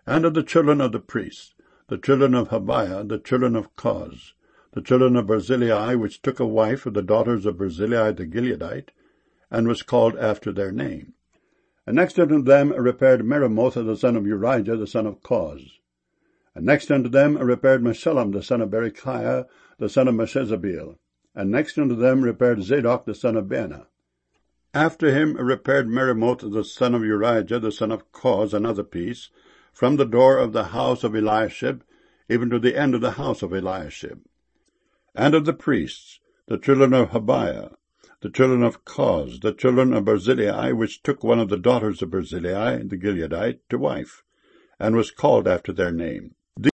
And of the children of the priests, the children of Habiah, the children of Koz, the children of Barzillai, which took a wife of the daughters of Barzillai the Gileadite, and was called after their name. And next unto them repaired Meremoth the son of Urijah the son of Koz. And next unto them repaired Meshullam the son of Berechiah the son of Meshezabeel. And next unto them repaired Zadok the son of Baana. After him repaired Meremoth the son of Urijah the son of Koz another piece, from the door of the house of Eliashib, even to the end of the house of Eliashib. And of the priests, the children of Habiah, the children of Koz, the children of Barzillai, which took one of the daughters of Barzillai the Gileadite to wife, and was called after their name.